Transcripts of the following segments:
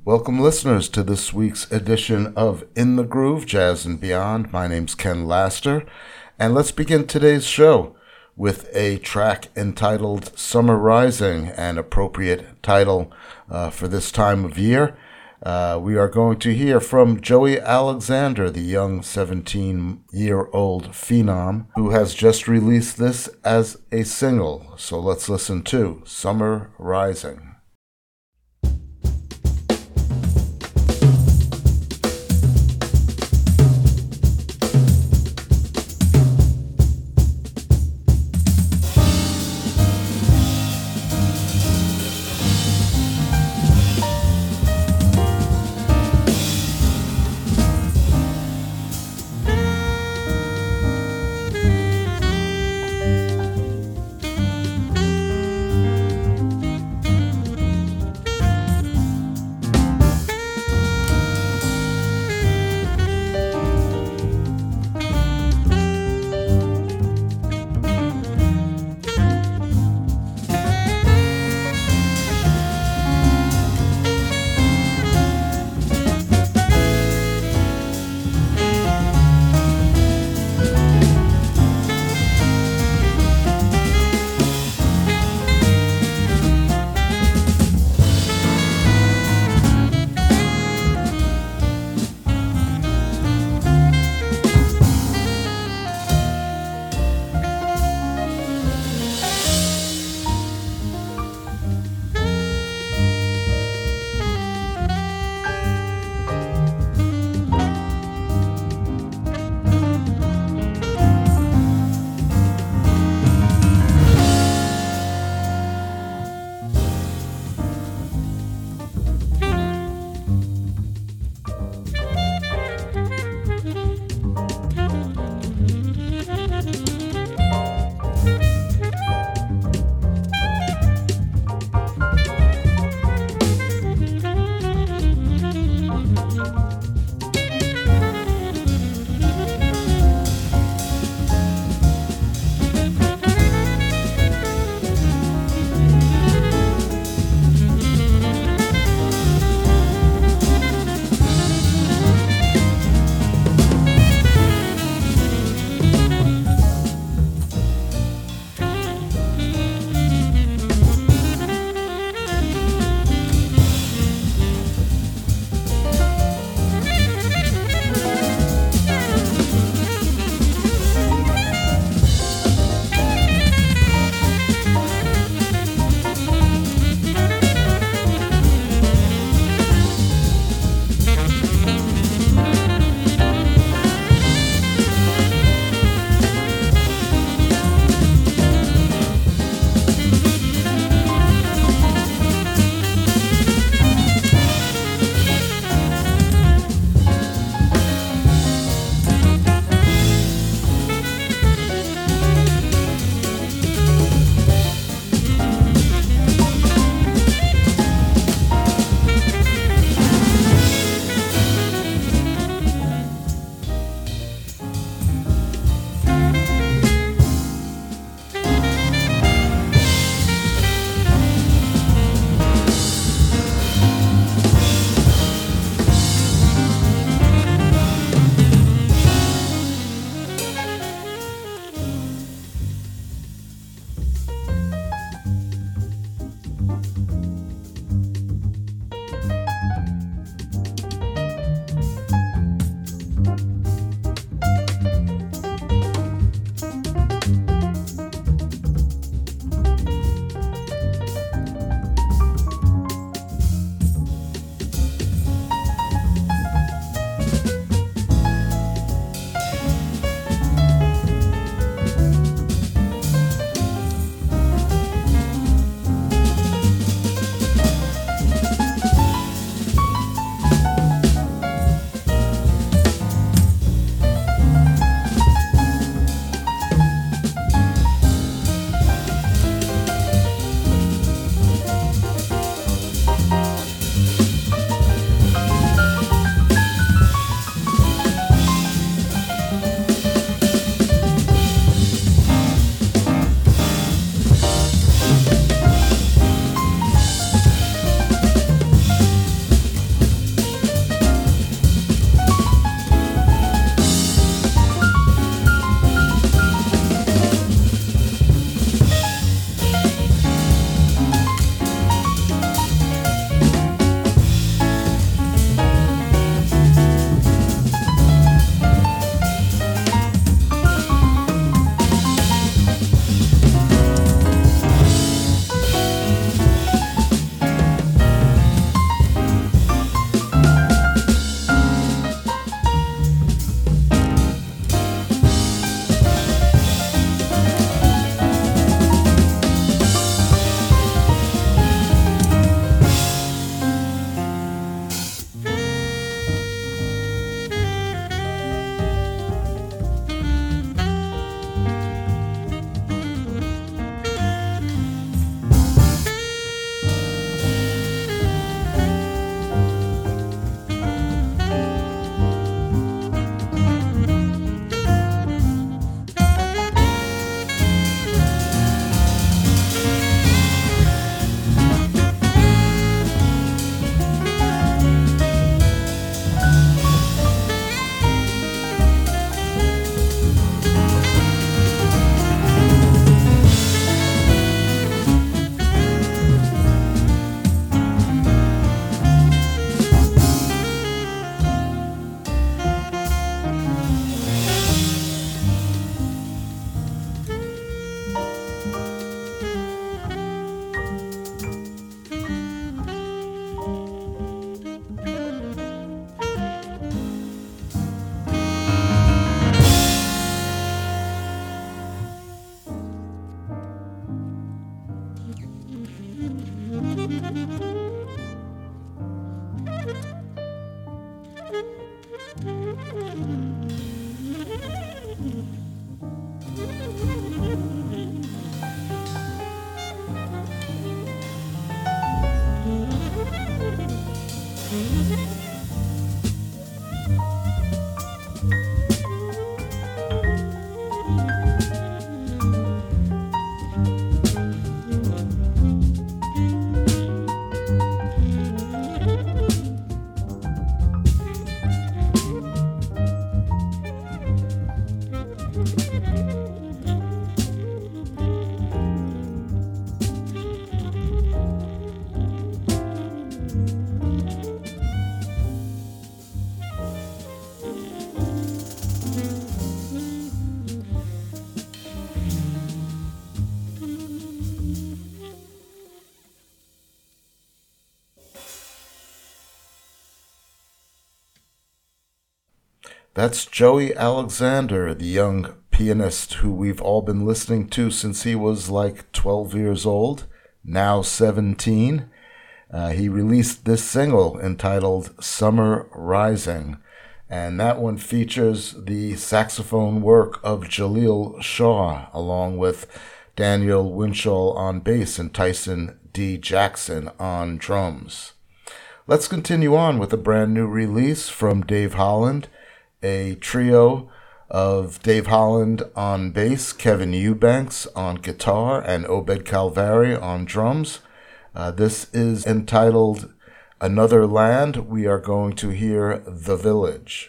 Welcome, listeners, to this week's edition of In the Groove, Jazz and Beyond. My name's Ken Laster, and let's begin today's show with a track entitled Summer Rising, an appropriate title for this time of year. We are going to hear from Joey Alexander, the young 17-year-old phenom, who has just released this as a single. So let's listen to Summer Rising. That's Joey Alexander, the young pianist who we've all been listening to since he was like 12 years old, now 17. He released this single entitled Summer Rising, and that one features the saxophone work of Jaleel Shaw, along with Daniel Winchell on bass and Tyson D. Jackson on drums. Let's continue on with a brand new release from Dave Holland, a trio of Dave Holland on bass, Kevin Eubanks on guitar, and Obed Calvari on drums. This is entitled Another Land. We are going to hear The Village.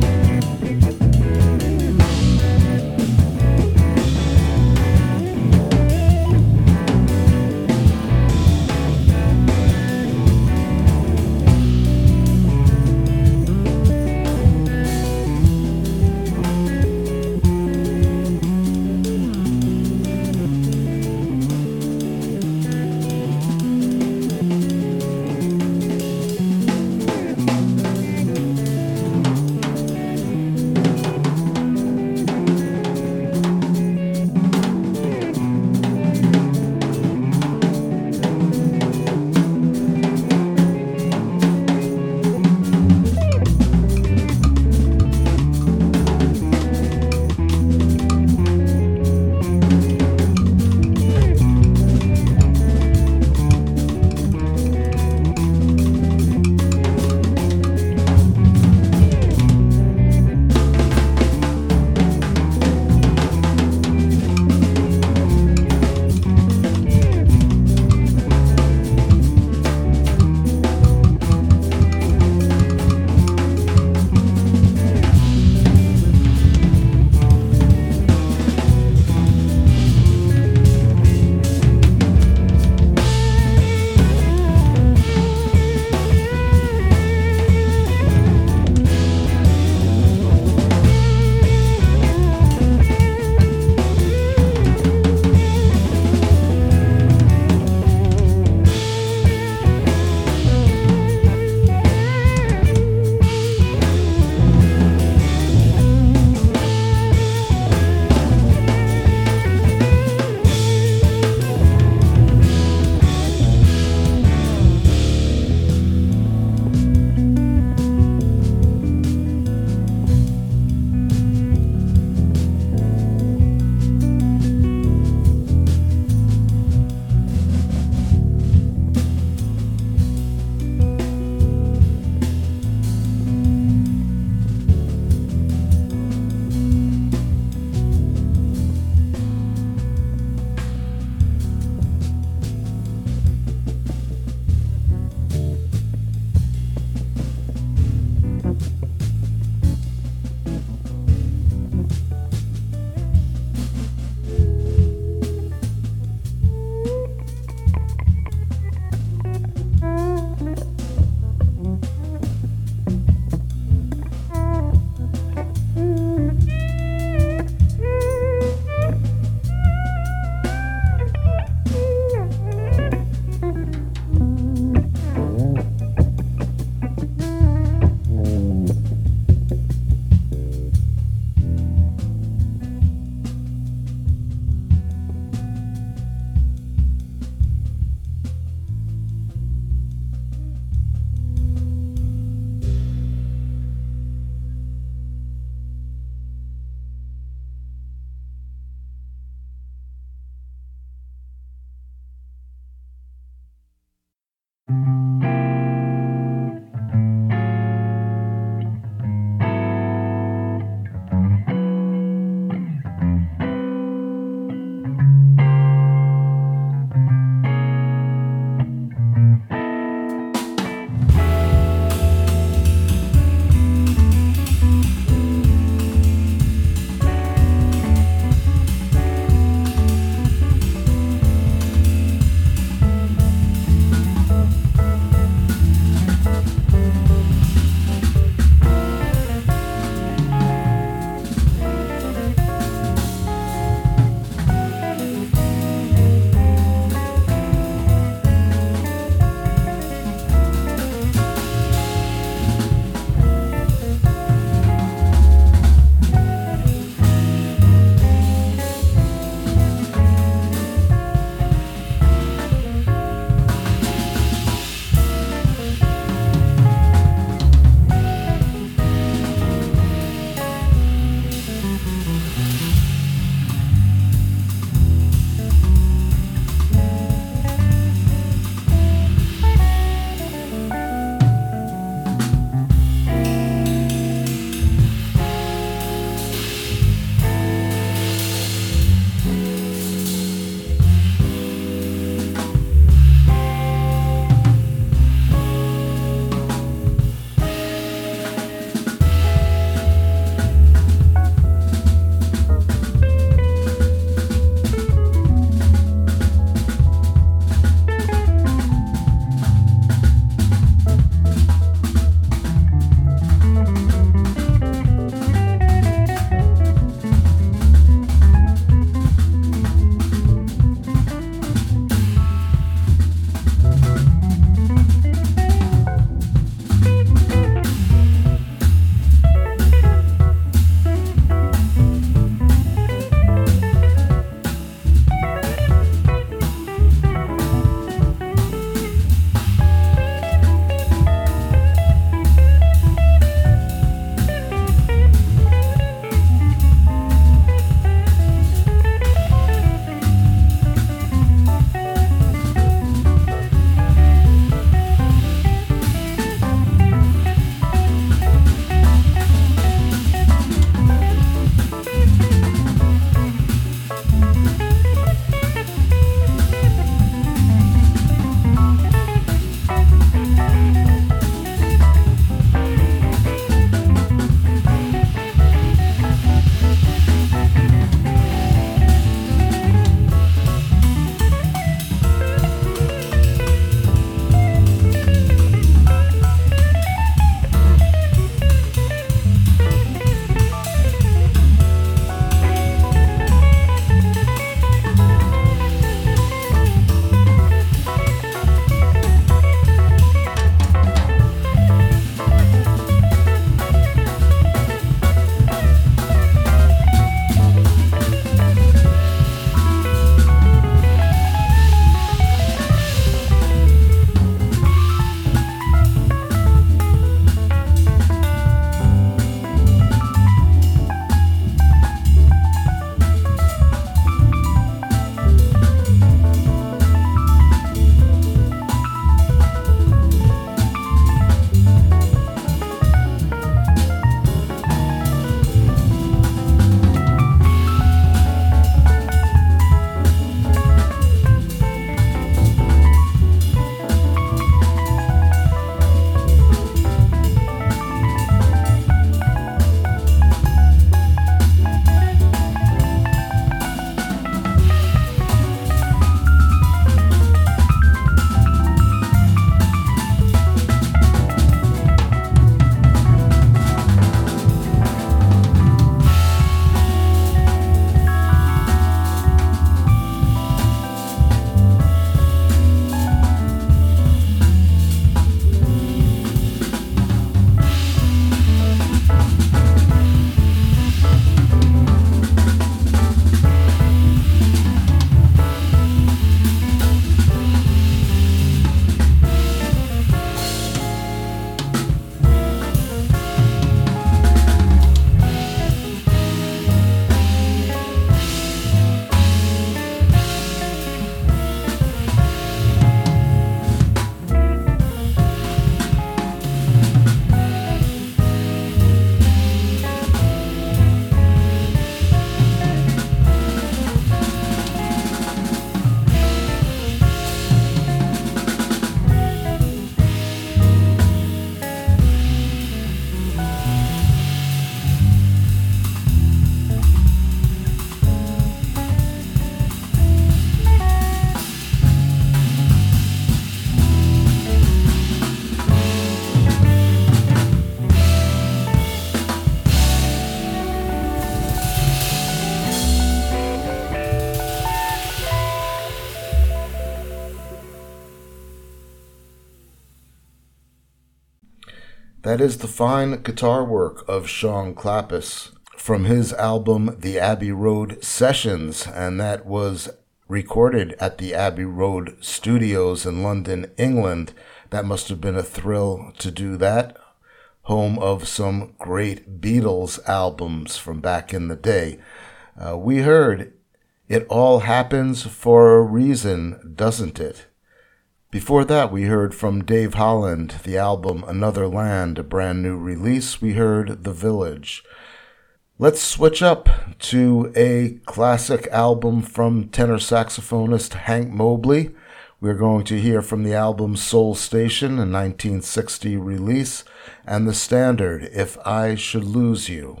That is the fine guitar work of Sean Clappis from his album The Abbey Road Sessions, and that was recorded at the Abbey Road Studios in London, England. That must have been a thrill to do that. Home of some great Beatles albums from back in the day. We heard It All Happens for a Reason, Doesn't It? Before that, we heard from Dave Holland, the album Another Land, a brand new release. We heard The Village. Let's switch up to a classic album from tenor saxophonist Hank Mobley. We're going to hear from the album Soul Station, a 1960 release, and the standard If I Should Lose You.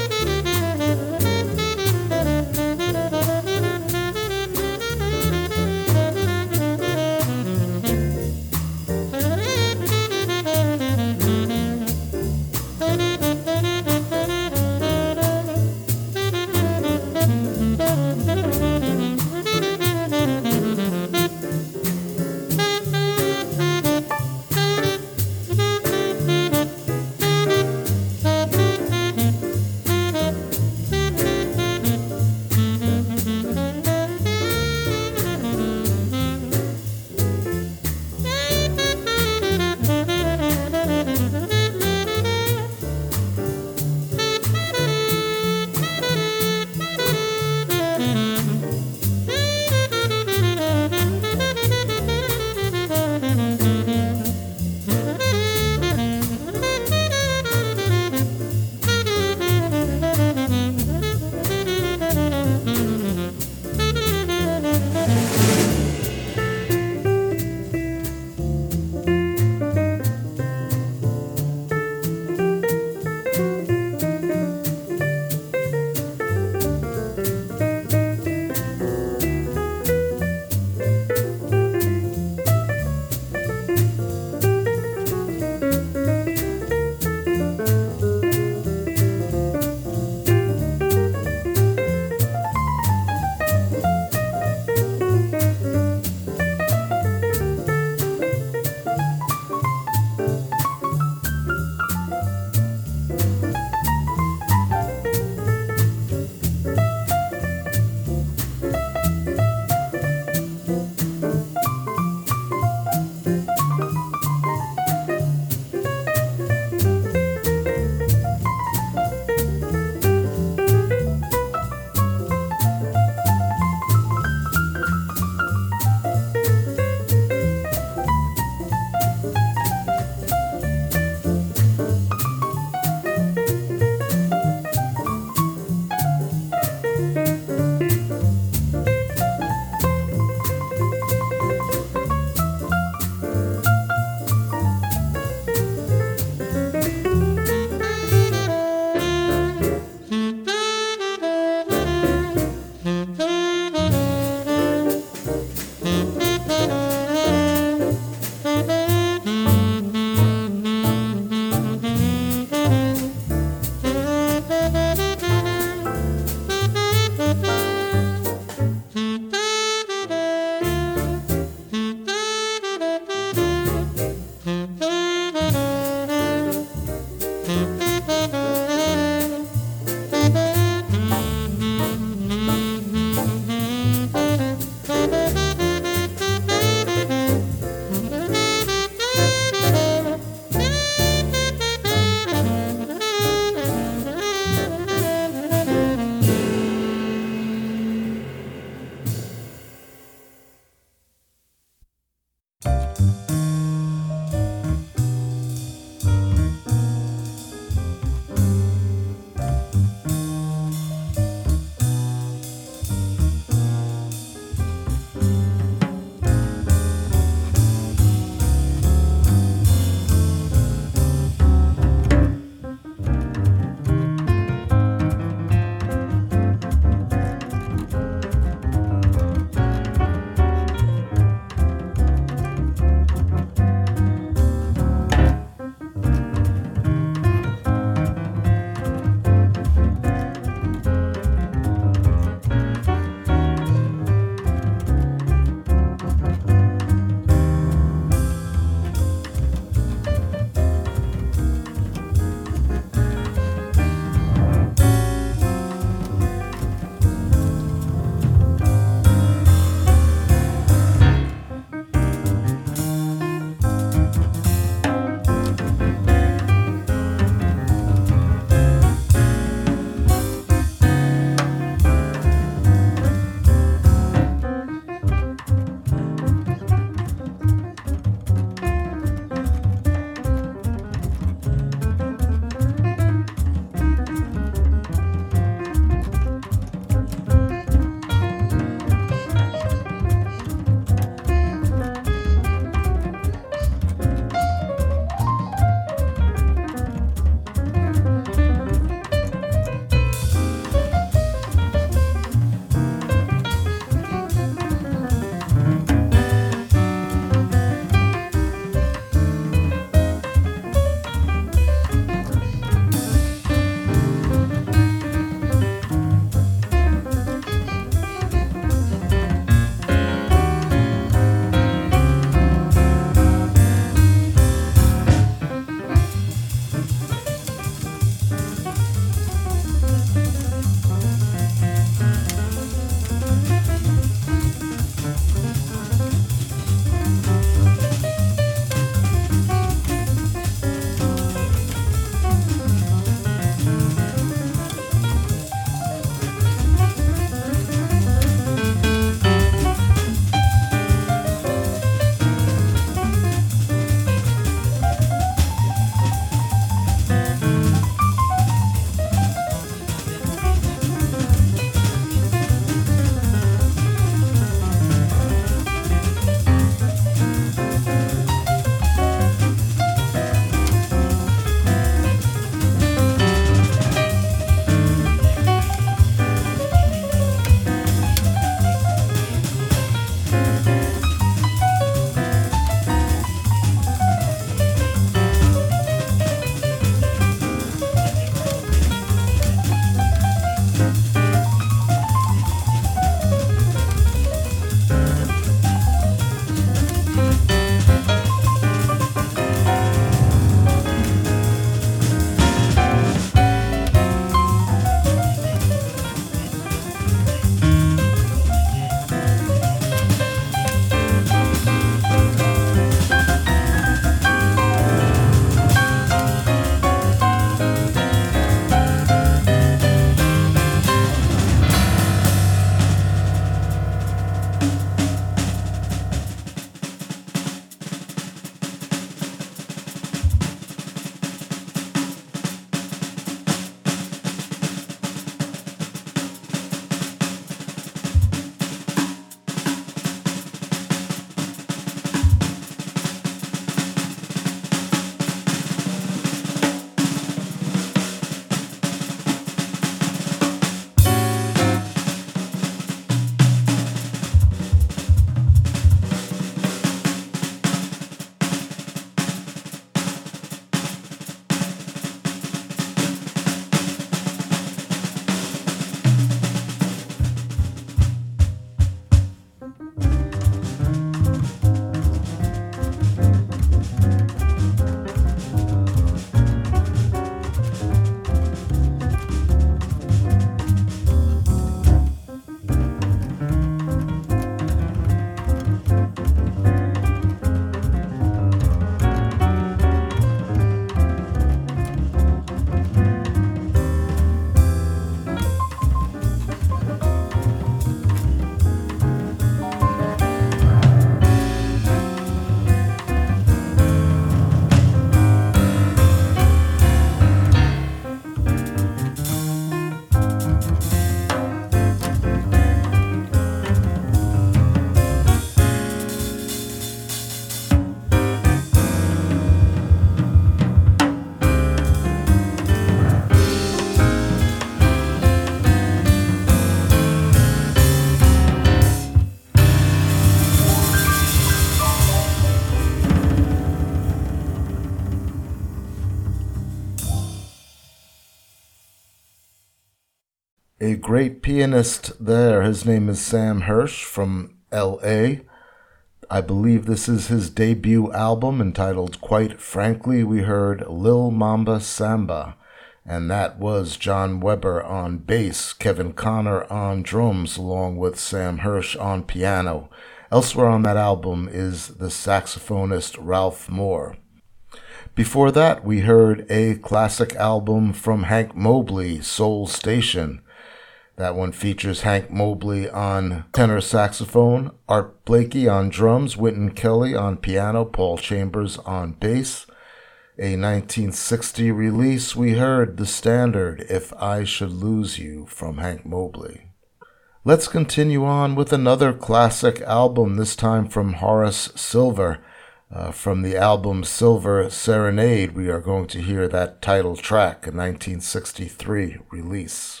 a great pianist there. His name is Sam Hirsch from L.A. I believe this is his debut album entitled Quite Frankly. We heard Lil Mamba Samba, and that was John Weber on bass, Kevin Connor on drums, along with Sam Hirsch on piano. Elsewhere on that album is the saxophonist Ralph Moore. Before that, we heard a classic album from Hank Mobley, Soul Station. That one features Hank Mobley on tenor saxophone, Art Blakey on drums, Wynton Kelly on piano, Paul Chambers on bass. A 1960 release, we heard the standard If I Should Lose You from Hank Mobley. Let's continue on with another classic album, this time from Horace Silver. From the album Silver Serenade, we are going to hear that title track, a 1963 release.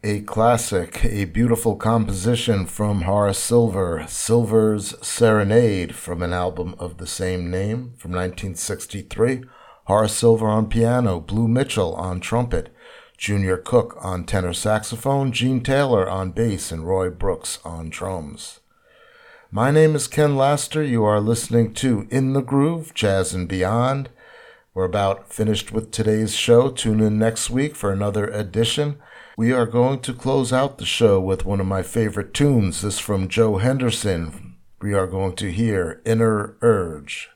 a classic, a beautiful composition from Horace Silver, Silver's Serenade, from an album of the same name from 1963. Horace Silver on piano, Blue Mitchell on trumpet, Junior Cook on tenor saxophone, Gene Taylor on bass, and Roy Brooks on drums. My name is Ken Laster. You are listening to In the Groove, Jazz and Beyond. We're about finished with today's show. Tune in next week for another edition. We are going to close out the show with one of my favorite tunes. This is from Joe Henderson. We are going to hear Inner Urge.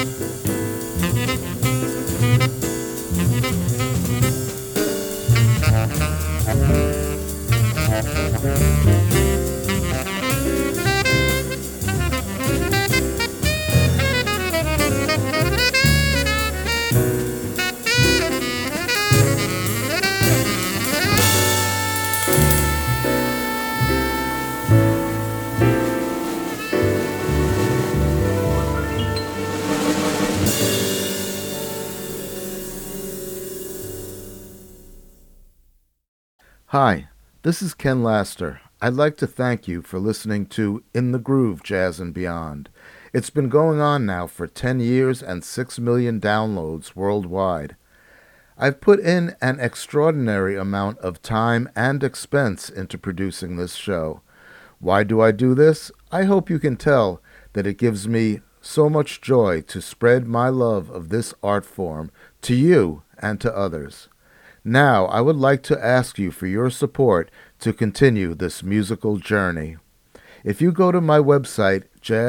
Hi, this is Ken Laster. I'd like to thank you for listening to In the Groove, Jazz and Beyond. It's been going on now for 10 years and 6 million downloads worldwide. I've put in an extraordinary amount of time and expense into producing this show. Why do I do this? I hope you can tell that it gives me so much joy to spread my love of this art form to you and to others. Now, I would like to ask you for your support to continue this musical journey. If you go to my website,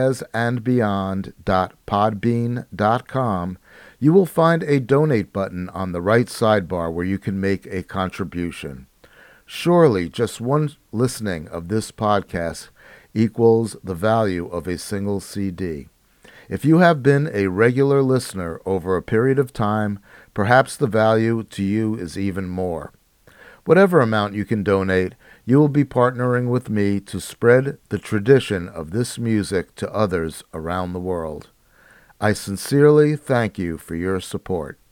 jazzandbeyond.podbean.com, you will find a donate button on the right sidebar where you can make a contribution. Surely, just one listening of this podcast equals the value of a single CD. If you have been a regular listener over a period of time, perhaps the value to you is even more. Whatever amount you can donate, you will be partnering with me to spread the tradition of this music to others around the world. I sincerely thank you for your support.